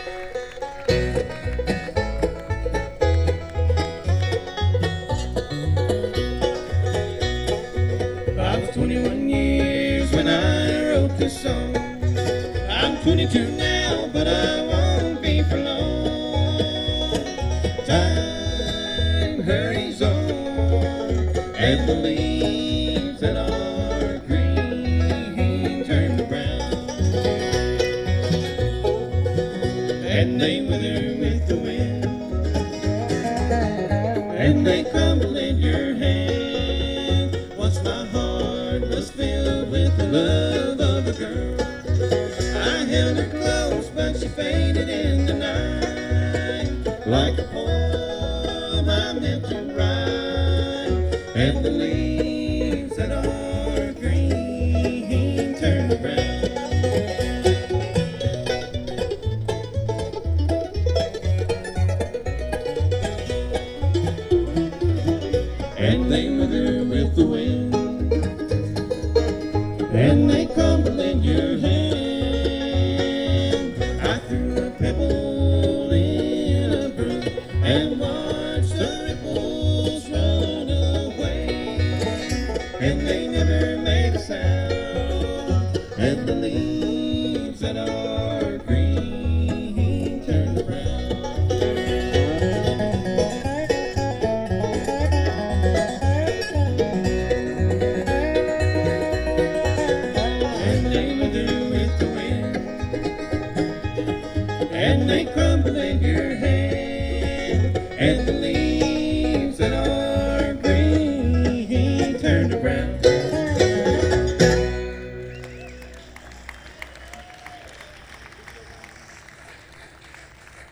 I was 21 years when I wrote this song. I'm 22 now, but I won't be for long. Time hurries on, and the leaves that are green turn to brown, and they wither with the wind, and they crumble in your hand. Once my heart was filled with the love of a girl. I held her close, but she faded in the night, like a poem I meant to write. And the leaves that are green turn to brown, and they wither with the wind, and they crumble in your hand. I threw a pebble in a brook and watched the ripples run away, and they never made a sound. And the leaves that are green turn to brown, and they crumble in your hand, and the leaves